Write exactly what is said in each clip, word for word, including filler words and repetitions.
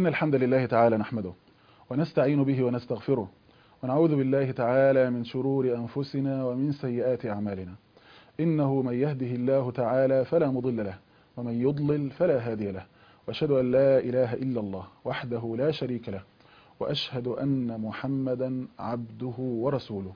الحمد لله تعالى نحمده ونستعين به ونستغفره ونعوذ بالله تعالى من شرور أنفسنا ومن سيئات أعمالنا. إنه من يهده الله تعالى فلا مضل له ومن يضلل فلا هادي له، وأشهد أن لا إله إلا الله وحده لا شريك له، وأشهد أن محمدا عبده ورسوله.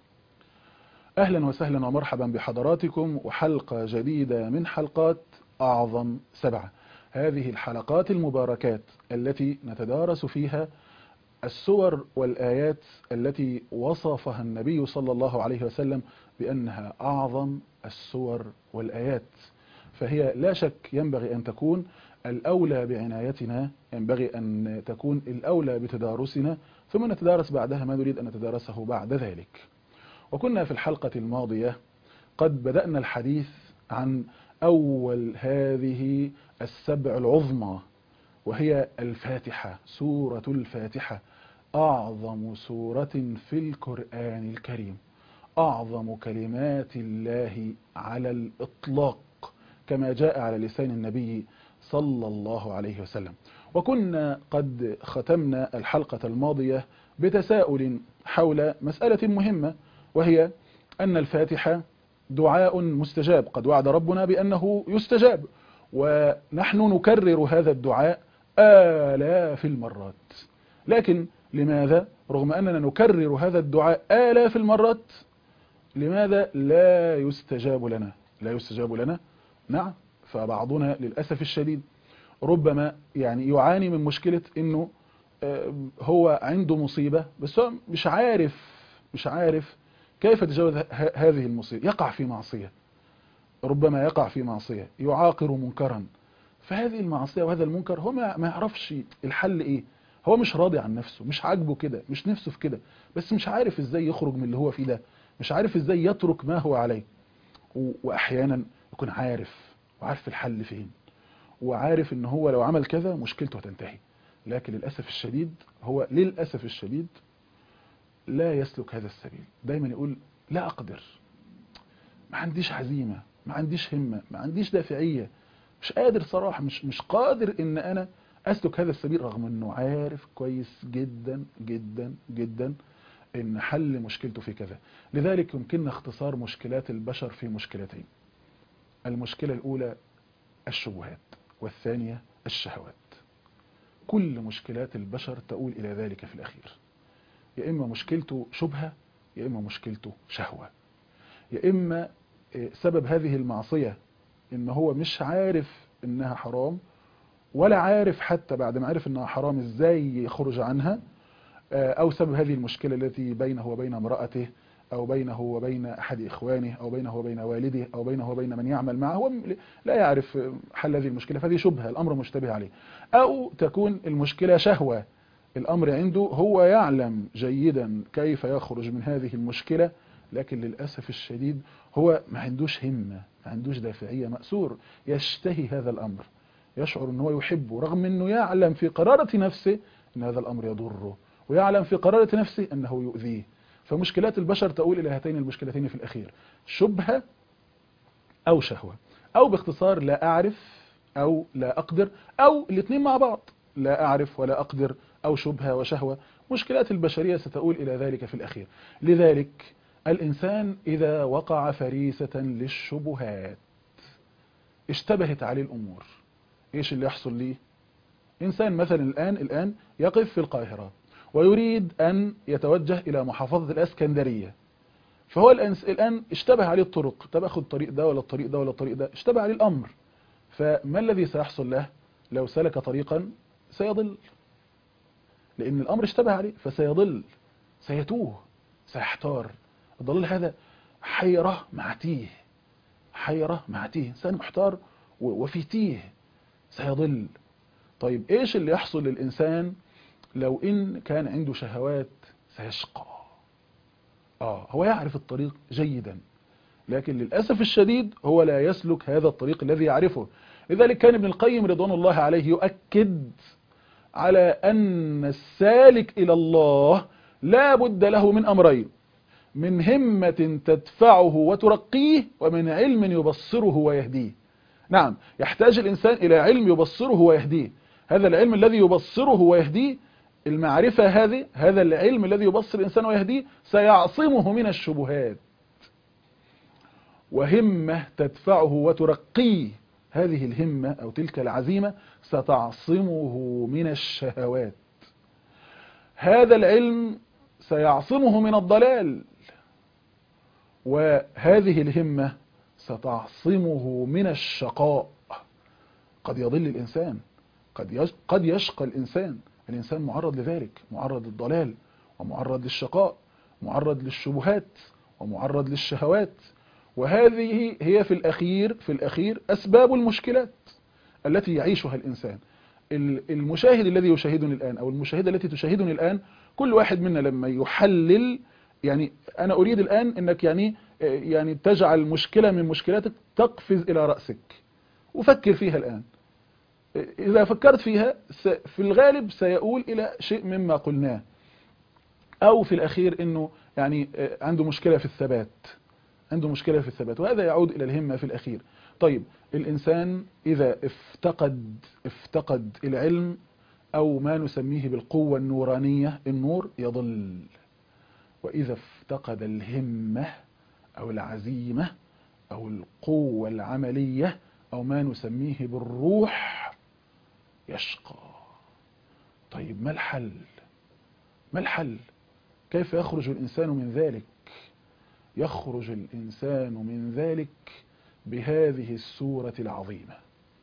أهلا وسهلا ومرحبا بحضراتكم وحلقة جديدة من حلقات أعظم سبعة، هذه الحلقات المباركات التي نتدارس فيها السور والآيات التي وصفها النبي صلى الله عليه وسلم بأنها أعظم السور والآيات، فهي لا شك ينبغي أن تكون الأولى بعنايتنا، ينبغي أن تكون الأولى بتدارسنا، ثم نتدارس بعدها ما نريد أن نتدارسه بعد ذلك. وكنا في الحلقة الماضية قد بدأنا الحديث عن أول هذه السبع العظمى، وهي الفاتحة، سورة الفاتحة، أعظم سورة في القرآن الكريم، أعظم كلمات الله على الإطلاق كما جاء على لسان النبي صلى الله عليه وسلم. وكنا قد ختمنا الحلقة الماضية بتساؤل حول مسألة مهمة، وهي أن الفاتحة دعاء مستجاب، قد وعد ربنا بأنه يستجاب، ونحن نكرر هذا الدعاء آلاف المرات. لكن لماذا رغم أننا نكرر هذا الدعاء آلاف المرات لماذا لا يستجاب لنا؟ لا يستجاب لنا نعم، فبعضنا للأسف الشديد ربما يعني يعاني من مشكلة إنه هو عنده مصيبة بس هو مش عارف مش عارف كيف يتجاوز هذه المصيبة، يقع في معصية، ربما يقع في معصية يعاقر منكرا، فهذه المعصية وهذا المنكر هو ما يعرفش الحل ايه، هو مش راضي عن نفسه، مش عاجبه كده، مش نفسه في كده، بس مش عارف ازاي يخرج من اللي هو فيه ده، مش عارف ازاي يترك ما هو عليه. واحيانا يكون عارف وعارف الحل فين، وعارف ان هو لو عمل كذا مشكلته هتنتهي، لكن للأسف الشديد هو للأسف الشديد لا يسلك هذا السبيل، دايما يقول لا أقدر، ما عنديش عزيمة، ما عنديش همة، ما عنديش دافعية، مش قادر صراحة، مش مش قادر ان انا اسلك هذا السبيل، رغم انه عارف كويس جدا جدا جدا ان حل مشكلته في كذا. لذلك يمكننا اختصار مشكلات البشر في مشكلتين: المشكلة الاولى الشبهات، والثانية الشهوات. كل مشكلات البشر تؤول الى ذلك في الاخير، يا اما مشكلته شبهة، يا اما مشكلته شهوة، يا اما سبب هذه المعصية ان هو مش عارف انها حرام، ولا عارف حتى بعد ما عرف انها حرام ازاي يخرج عنها، او سبب هذه المشكلة التي بينه وبين امرأته، او بينه وبين احد اخوانه، او بينه وبين والده، او بينه وبين من يعمل معه، هو لا يعرف حل هذه المشكلة، فهذه شبهة، الامر مشتبه عليه. او تكون المشكلة شهوة، الامر عنده هو يعلم جيدا كيف يخرج من هذه المشكلة، لكن للأسف الشديد هو ما عندوش همة، ما عندوش دافعية، مأسور، يشتهي هذا الأمر، يشعر أنه يحبه، رغم أنه يعلم في قرارة نفسه أن هذا الأمر يضره، ويعلم في قرارة نفسه أنه يؤذيه. فمشكلات البشر تؤول إلى هاتين المشكلتين في الأخير: شبهة أو شهوة، أو باختصار لا أعرف أو لا أقدر، أو الاثنين مع بعض، لا أعرف ولا أقدر، أو شبهة وشهوة. مشكلات البشرية ستؤول إلى ذلك في الأخير. لذلك الإنسان إذا وقع فريسة للشبهات، اشتبهت عليه الأمور، إيش اللي يحصل ليه؟ إنسان مثلا الآن الآن يقف في القاهرة ويريد أن يتوجه إلى محافظة الإسكندرية، فهو الآن اشتبه عليه الطرق، طب أخذ الطريق ده ولا الطريق ده ولا الطريق ده، اشتبه عليه الأمر، فما الذي سيحصل له؟ لو سلك طريقا سيضل، لأن الأمر اشتبه عليه، فسيضل، سيتوه، سيحتار. الضلال هذا حيرة مع تيه، حيرة مع تيه، إنسان محتار وفي تيه، سيضل. طيب إيش اللي يحصل للإنسان لو إن كان عنده شهوات؟ سيشقى. آه هو يعرف الطريق جيدا، لكن للأسف الشديد هو لا يسلك هذا الطريق الذي يعرفه. لذلك كان ابن القيم رضوان الله عليه يؤكد على أن السالك إلى الله لا بد له من أمرين: من همة تدفعه وترقيه، ومن علم يبصره ويهديه. نعم، يحتاج الإنسان إلى علم يبصره ويهديه. هذا العلم الذي يبصره ويهديه، المعرفة هذه، هذا العلم الذي يبصر الإنسان ويهديه سيعصمه من الشبهات. وهمة تدفعه وترقيه، هذه الهمة أو تلك العزيمة ستعصمه من الشهوات. هذا العلم سيعصمه من الضلال، وهذه الهمة ستعصمه من الشقاء. قد يضل الإنسان، قد قد يشقى الإنسان. الإنسان معرض لذلك، معرض للضلال، ومعرض للشقاء، معرض للشبهات، ومعرض للشهوات. وهذه هي في الأخير في الأخير أسباب المشكلات التي يعيشها الإنسان. المشاهد الذي يشاهدني الآن أو المشاهدة التي تشاهدني الآن، كل واحد منا لما يحلل، يعني أنا أريد الآن أنك يعني يعني تجعل مشكلة من مشكلاتك تقفز إلى رأسك وفكر فيها الآن. إذا فكرت فيها في الغالب سيؤول إلى شيء مما قلناه، أو في الأخير أنه يعني عنده مشكلة في الثبات، عنده مشكلة في الثبات، وهذا يعود إلى الهمة في الأخير. طيب الإنسان إذا افتقد افتقد العلم أو ما نسميه بالقوة النورانية، النور، يضل. وإذا افتقد الهمة أو العزيمة أو القوة العملية أو ما نسميه بالروح، يشقى. طيب ما الحل؟ ما الحل؟ كيف يخرج الإنسان من ذلك؟ يخرج الإنسان من ذلك بهذه السورة العظيمة.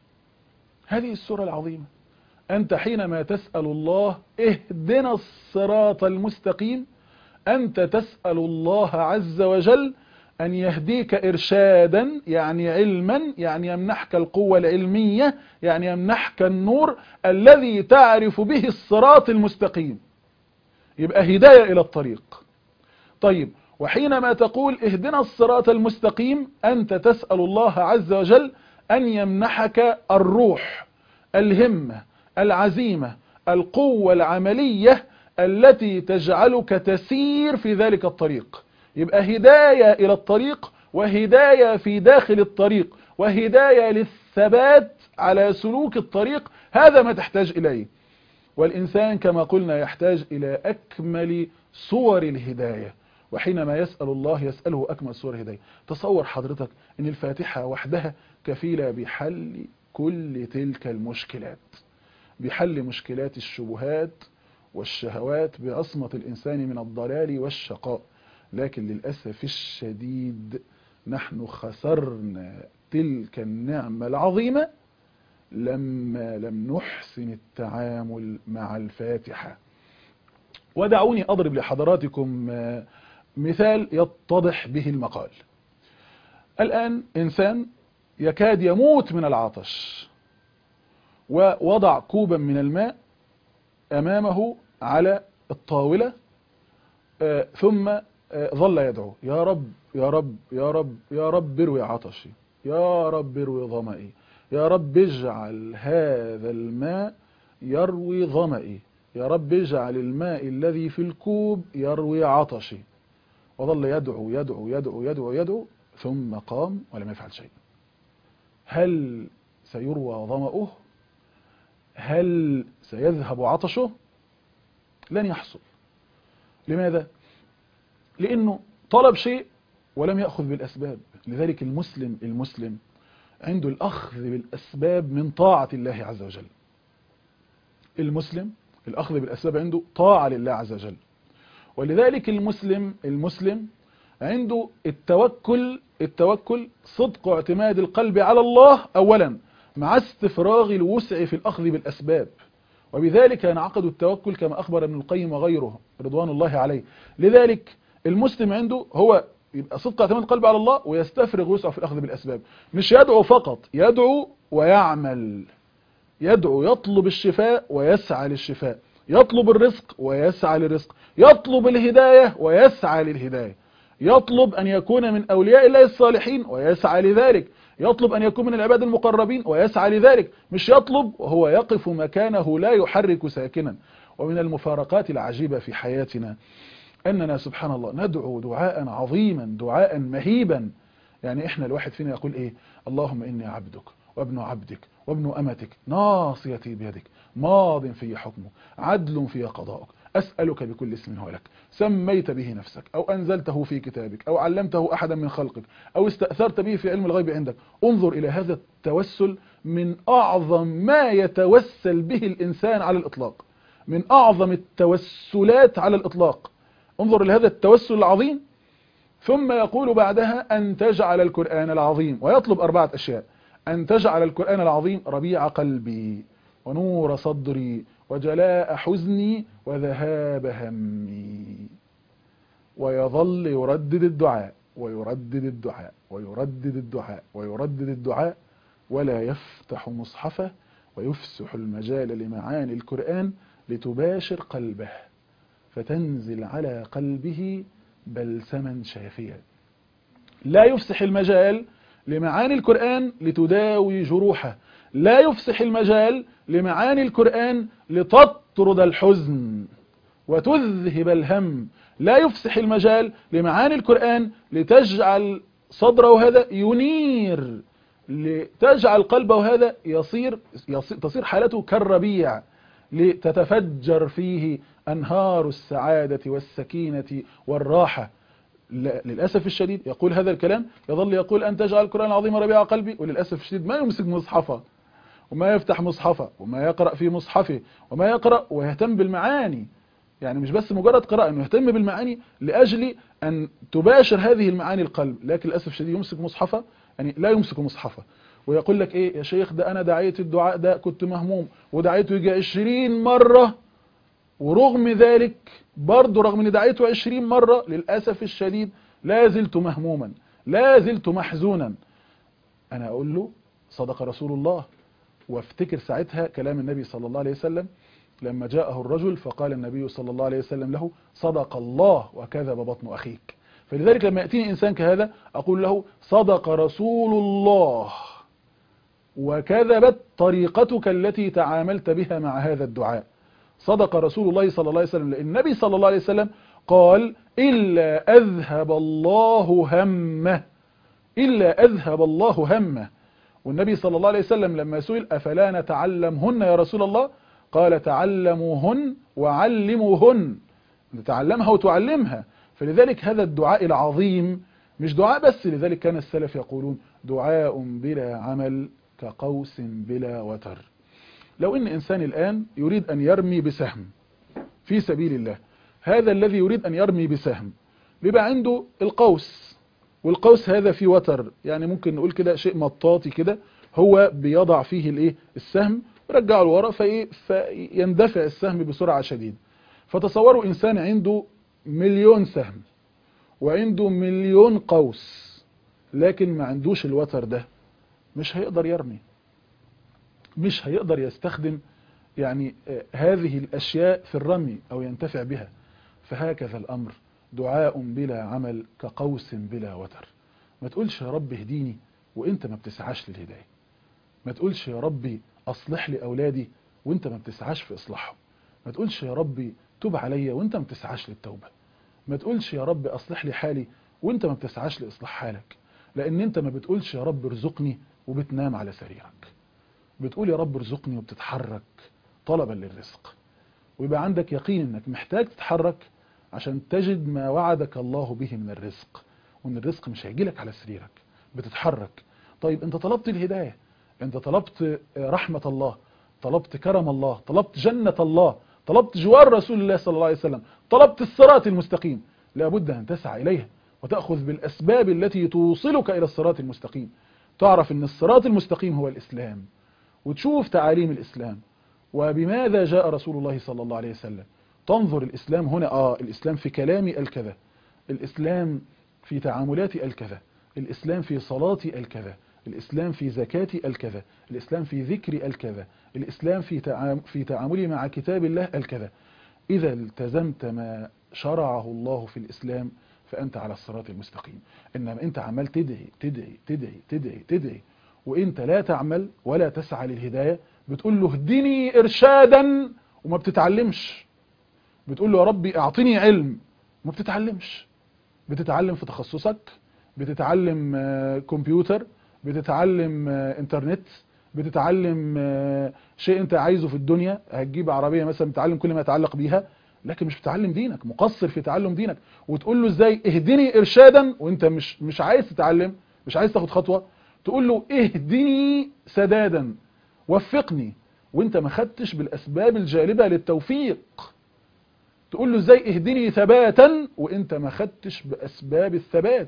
هذه السورة العظيمة، أنت حينما تسأل الله اهدنا الصراط المستقيم، أنت تسأل الله عز وجل أن يهديك إرشادا، يعني علما، يعني يمنحك القوة العلمية، يعني يمنحك النور الذي تعرف به الصراط المستقيم، يبقى هداية إلى الطريق. طيب وحينما تقول اهدنا الصراط المستقيم، أنت تسأل الله عز وجل أن يمنحك الروح، الهمة، العزيمة، القوة العملية التي تجعلك تسير في ذلك الطريق. يبقى هداية إلى الطريق، وهداية في داخل الطريق، وهداية للثبات على سلوك الطريق. هذا ما تحتاج إليه. والإنسان كما قلنا يحتاج إلى أكمل صور الهداية، وحينما يسأل الله يسأله أكمل صور الهداية. تصور حضرتك أن الفاتحة وحدها كفيلة بحل كل تلك المشكلات، بحل مشكلات الشبهات والشهوات، بعصمة الإنسان من الضلال والشقاء. لكن للأسف الشديد نحن خسرنا تلك النعمة العظيمة لما لم نحسن التعامل مع الفاتحة. ودعوني أضرب لحضراتكم مثال يتضح به المقال. الآن إنسان يكاد يموت من العطش، ووضع كوبا من الماء أمامه على الطاولة، ثم ظل يدعو يا رب يا رب يا رب يا رب اروي عطشي، يا رب اروي ظمئي، يا رب اجعل هذا الماء يروي ظمئي، يا رب اجعل الماء الذي في الكوب يروي عطشي. وظل يدعو يدعو يدعو يدعو يدعو ثم قام ولم يفعل شيء. هل سيروى ظمأه؟ هل سيذهب عطشه؟ لن يحصل. لماذا؟ لأنه طلب شيء ولم يأخذ بالأسباب. لذلك المسلم المسلم عنده الأخذ بالأسباب من طاعة الله عز وجل. المسلم الأخذ بالأسباب عنده طاعة لله عز وجل. ولذلك المسلم المسلم عنده التوكل التوكل صدق واعتماد القلب على الله أولا، مع استفراغ الوسع في الأخذ بالأسباب. وبذلك ينعقد التوكل كما أخبر ابن القيم وغيره رضوان الله عليه. لذلك المسلم عنده هو يبقى صدق اعتماد القلب على الله، ويستفرغ وسعه في الأخذ بالأسباب. مش يدعو فقط، يدعو ويعمل. يدعو يطلب الشفاء ويسعى للشفاء، يطلب الرزق ويسعى للرزق، يطلب الهداية ويسعى للهداية، يطلب أن يكون من أولياء الله الصالحين ويسعى لذلك، يطلب أن يكون من العباد المقربين ويسعى لذلك. مش يطلب وهو يقف مكانه لا يحرك ساكنا. ومن المفارقات العجيبة في حياتنا أننا سبحان الله ندعو دعاء عظيما، دعاء مهيبا. يعني إحنا الواحد فينا يقول إيه؟ اللهم إني عبدك وابن عبدك وابن أمتك ناصيتي بيدك ماض في حكمه عدل في قضاءك أسألك بكل اسم هو لك سميت به نفسك أو أنزلته في كتابك أو علمته أحدا من خلقك أو استأثرت به في علم الغيب عندك. انظر إلى هذا التوسل من أعظم ما يتوسل به الإنسان على الإطلاق، من أعظم التوسلات على الإطلاق. انظر لهذا التوسل العظيم. ثم يقول بعدها أن تجعل القرآن العظيم، ويطلب أربعة أشياء: أن تجعل القرآن العظيم ربيع قلبي ونور صدري وجلاء حزني وذهاب همي. ويظل يردد الدعاء ويردد الدعاء ويردد الدعاء ويردد الدعاء ولا يفتح مصحفه ويفسح المجال لمعاني القرآن لتباشر قلبه فتنزل على قلبه بلسما شافيا. لا يفسح المجال لمعاني القرآن لتداوي جروحه، لا يفسح المجال لمعاني القرآن لتطرد الحزن وتذهب الهم، لا يفسح المجال لمعاني القرآن لتجعل صدره هذا ينير، لتجعل قلبه هذا يصير, يصير تصير حالته كالربيع، لتتفجر فيه أنهار السعادة والسكينة والراحة. للأسف الشديد يقول هذا الكلام، يظل يقول أن تجعل القرآن العظيم ربيع قلبي، وللأسف الشديد ما يمسك مصحفه وما يفتح مصحفه وما يقرأ في مصحفه وما يقرأ ويهتم بالمعاني. يعني مش بس مجرد قراءة، انه يهتم بالمعاني لأجل أن تباشر هذه المعاني القلب، لكن للأسف الشديد يمسك مصحفه، يعني لا يمسك مصحفه ويقول لك ايه يا شيخ، ده انا دعيت الدعاء ده كنت مهموم ودعيته يجي عشرين مرة، ورغم ذلك برضه رغم ان دعيته عشرين مرة للأسف الشديد لا زلت مهموما لا زلت محزونا. انا اقول له صدق رسول الله، وافتكر ساعتها كلام النبي صلى الله عليه وسلم لما جاءه الرجل فقال النبي صلى الله عليه وسلم له صدق الله وكذب بطن أخيك. فلذلك لما يأتيني إنسان كهذا أقول له صدق رسول الله وكذبت طريقتك التي تعاملت بها مع هذا الدعاء. صدق رسول الله صلى الله عليه وسلم، لأن النبي صلى الله عليه وسلم قال إلا أذهب الله همه، إلا أذهب الله همه. والنبي صلى الله عليه وسلم لما سئل أفلا نتعلمهن يا رسول الله، قال تعلموهن وعلموهن، تعلمها وتعلمها. فلذلك هذا الدعاء العظيم مش دعاء بس، لذلك كان السلف يقولون دعاء بلا عمل كقوس بلا وتر. لو ان انسان الآن يريد ان يرمي بسهم في سبيل الله، هذا الذي يريد ان يرمي بسهم بيبقى عنده القوس، والقوس هذا فيه وتر، يعني ممكن نقول كده شيء مطاطي كده، هو بيضع فيه الايه السهم رجعه لورا فايه فيندفع السهم بسرعة شديدة. فتصوروا انسان عنده مليون سهم وعنده مليون قوس لكن ما عندوش الوتر ده، مش هيقدر يرمي، مش هيقدر يستخدم يعني هذه الاشياء في الرمي او ينتفع بها. فهكذا الامر، دعاء بلا عمل كقوس بلا وتر. ما تقولش يا رب اهديني وانت ما بتسعاش للهداية، ما تقولش يا ربي اصلح لي اولادي وانت ما بتسعاش في اصلاحهم، ما تقولش يا ربي تب عليا وانت ما بتسعاش للتوبة، ما تقولش يا رب اصلح لي حالي وانت ما بتسعاش لاصلاح حالك، لان انت ما بتقولش يا رب ارزقني وبتنام على سريرك، بتقول يا رب ارزقني وبتتحرك طلبا للرزق، ويبقى عندك يقين انك محتاج تتحرك عشان تجد ما وعدك الله به من الرزق، وان الرزق مش هيجيلك على سريرك، بتتحرك. طيب انت طلبت الهداية، انت طلبت رحمة الله، طلبت كرم الله، طلبت جنة الله، طلبت جوار رسول الله صلى الله عليه وسلم، طلبت الصراط المستقيم، لابد ان تسعى اليها وتأخذ بالاسباب التي توصلك الى الصراط المستقيم. تعرف ان الصراط المستقيم هو الاسلام، وتشوف تعاليم الاسلام وبماذا جاء رسول الله صلى الله عليه وسلم. تنظر الاسلام هنا، اه الاسلام في كلامي الكذا، الاسلام في تعاملاتي الكذا، الاسلام في صلاتي الكذا، الإسلام في زكاتي الكذا، الإسلام في ذكري الكذا، الإسلام في تعام في تعاملي مع كتاب الله الكذا. إذا التزمت ما شرعه الله في الإسلام فأنت على الصراط المستقيم. إنما أنت عمال تدعي تدعي تدعي تدعي تدعي وأنت لا تعمل ولا تسعى للهداية، بتقول له اهدني إرشادا وما بتتعلمش، بتقول له يا ربي أعطني علم وما بتتعلمش. بتتعلم في تخصصك، بتتعلم كمبيوتر، بتتعلم انترنت، بتتعلم شيء انت عايزه في الدنيا، هتجيب عربية مثلا بتتعلم كل ما يتعلق بيها، لكن مش بتعلم دينك، مقصر في تعلم دينك، وتقول له ازاي اهدني ارشادا وانت مش مش عايز تتعلم، مش عايز تاخد خطوة، تقول له اهدني سدادا، وفقني، وانت ما خدتش بالاسباب الجالبة للتوفيق. تقول له ازاي اهدني ثباتا وانت ما خدتش باسباب الثبات.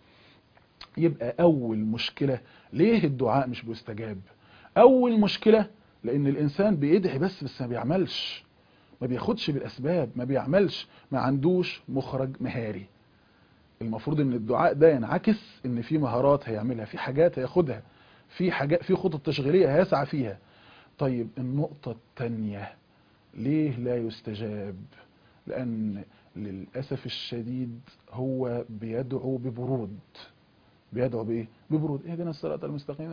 يبقى اول مشكلة ليه الدعاء مش بيستجاب؟ اول مشكلة لان الانسان بيدعي بس بس ما بيعملش، ما بياخدش بالاسباب، ما بيعملش، ما عندوش مخرج مهاري. المفروض ان الدعاء ده ينعكس ان في مهارات هيعملها، في حاجات هياخدها، في حاجات، في خطط تشغيلية هيسعى فيها. طيب النقطة التانية ليه لا يستجاب؟ لان للأسف الشديد هو بيدعو ببرود. بيدعو بايه؟ ببرود. اهدنا الصراط المستقيم،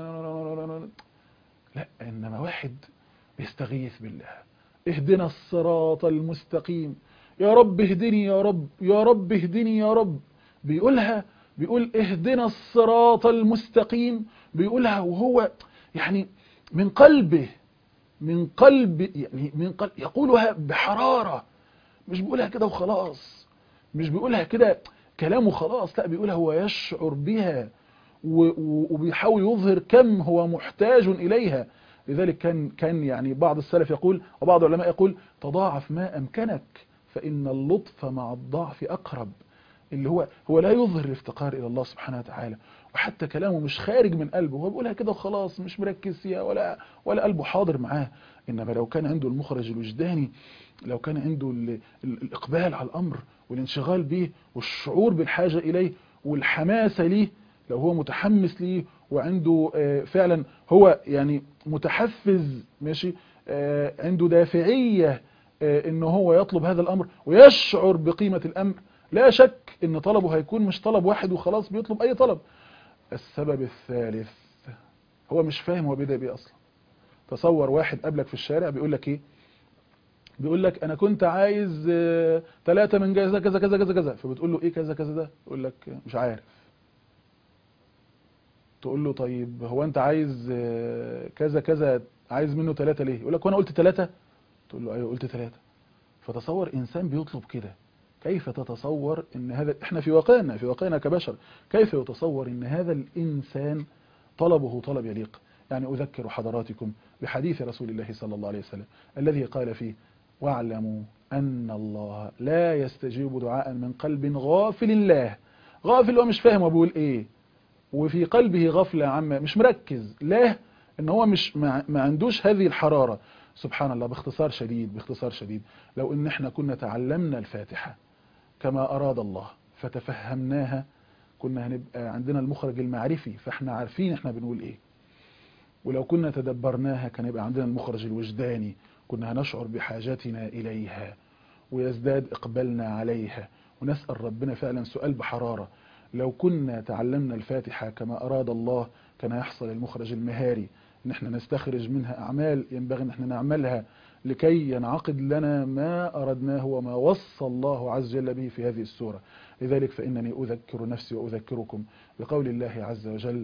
لا، انما واحد بيستغيث بالله، اهدنا الصراط المستقيم، يا رب اهدني، يا رب يا رب اهدني يا رب. بيقولها، بيقول اهدنا الصراط المستقيم، بيقولها وهو يعني من قلبه، من قلب يعني من قلب يقولها بحرارة، مش بيقولها كده وخلاص، مش بيقولها كده كلامه خلاص، لا بيقولها هو يشعر بها وبيحاول يظهر كم هو محتاج إليها. لذلك كان كان يعني بعض السلف يقول وبعض العلماء يقول تضاعف ما أمكنك فإن اللطف مع الضعف أقرب. اللي هو هو لا يظهر الافتقار إلى الله سبحانه وتعالى، وحتى كلامه مش خارج من قلبه، هو بيقولها كده وخلاص، مش مركز فيها ولا ولا قلبه حاضر معاه. إنما لو كان عنده المخرج الوجداني، لو كان عنده ال ال الإقبال على الأمر والانشغال به والشعور بالحاجة إليه والحماسة ليه، لو هو متحمس ليه وعنده فعلا هو يعني متحفز ماشي، عنده دافعية إنه هو يطلب هذا الأمر ويشعر بقيمة الأمر، لا شك إن طلبه هيكون مش طلب واحد وخلاص بيطلب أي طلب. السبب الثالث هو مش فاهم هو بيدعي بيه أصلا. تصور واحد قابلك في الشارع بيقول لك إيه؟ بيقول لك انا كنت عايز ثلاثة من كذا كذا كذا كذا كذا، فبتقول له ايه كذا كذا ده؟ يقول لك مش عارف. تقول له طيب هو انت عايز كذا كذا، عايز منه ثلاثة ليه؟ يقول لك وانا قلت ثلاثة؟ تقول له ايوه قلت ثلاثة. فتصور انسان بيطلب كده، كيف تتصور ان هذا، احنا في واقعنا في واقعنا كبشر، كيف يتصور ان هذا الانسان طلبه طلب يليق؟ يعني اذكر حضراتكم بحديث رسول الله صلى الله عليه وسلم الذي قال فيه واعلموا أن الله لا يستجيب دعاء من قلب غافل الله. غافل ومش فاهم وبيقول إيه، وفي قلبه غفلة عما، مش مركز، لا إن هو مش ما عندوش هذه الحرارة. سبحان الله. باختصار شديد باختصار شديد لو إن احنا كنا تعلمنا الفاتحة كما أراد الله فتفهمناها، كنا هنبقى عندنا المخرج المعرفي فاحنا عارفين احنا بنقول إيه. ولو كنا تدبرناها كان يبقى عندنا المخرج الوجداني، كنا هنشعر بحاجتنا إليها ويزداد إقبالنا عليها، ونسأل ربنا فعلا سؤال بحرارة. لو كنا تعلمنا الفاتحة كما أراد الله كان يحصل المخرج المهاري، ان احنا نستخرج منها أعمال ينبغي ان احنا نعملها لكي ينعقد لنا ما أردناه وما وصى الله عز وجل به في هذه السورة. لذلك فإنني أذكر نفسي وأذكركم بقول الله عز وجل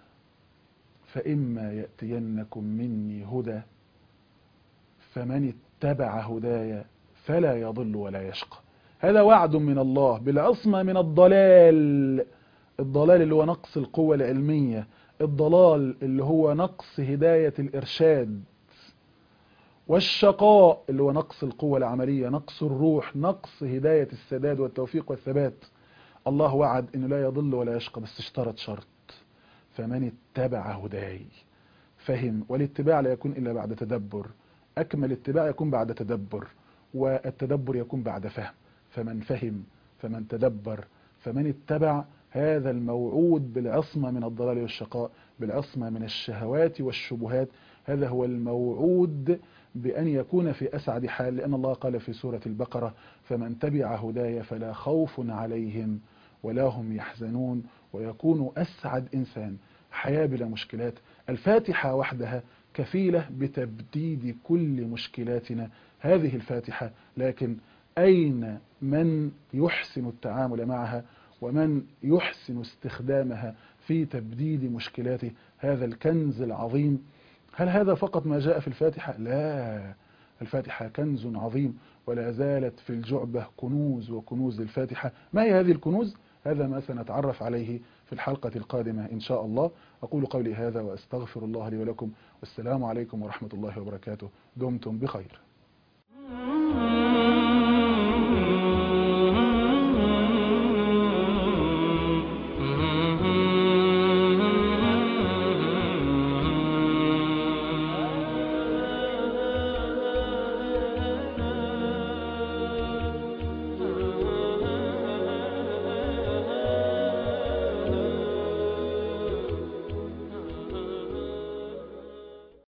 فإما يأتينكم مني هدى فمن اتبع هدايا فلا يضل ولا يشقى. هذا وعد من الله بالعصمة من الضلال، الضلال اللي هو نقص القوة العلمية، الضلال اللي هو نقص هداية الإرشاد، والشقاء اللي هو نقص القوة العملية، نقص الروح، نقص هداية السداد والتوفيق والثبات. الله وعد إنه لا يضل ولا يشقى، بس اشترط شرط فمن اتبع هداي. فهم، والاتباع لا يكون إلا بعد تدبر، أكمل اتباع يكون بعد تدبر، والتدبر يكون بعد فهم. فمن فهم، فمن تدبر، فمن اتبع، هذا الموعود بالعصمة من الضلال والشقاء، بالعصمة من الشهوات والشبهات، هذا هو الموعود بأن يكون في أسعد حال. لأن الله قال في سورة البقرة فمن تبع هداي فلا خوف عليهم ولا هم يحزنون، ويكون أسعد إنسان، حياة بلا مشكلات. الفاتحة وحدها كفيلة بتبديد كل مشكلاتنا، هذه الفاتحة. لكن أين من يحسن التعامل معها ومن يحسن استخدامها في تبديد مشكلاته؟ هذا الكنز العظيم هل هذا فقط ما جاء في الفاتحة؟ لا، الفاتحة كنز عظيم، ولا زالت في الجعبة كنوز وكنوز الفاتحة. ما هي هذه الكنوز؟ هذا ما سنتعرف عليه في الحلقة القادمة إن شاء الله. أقول قولي هذا وأستغفر الله لي ولكم، والسلام عليكم ورحمة الله وبركاته. دمتم بخير.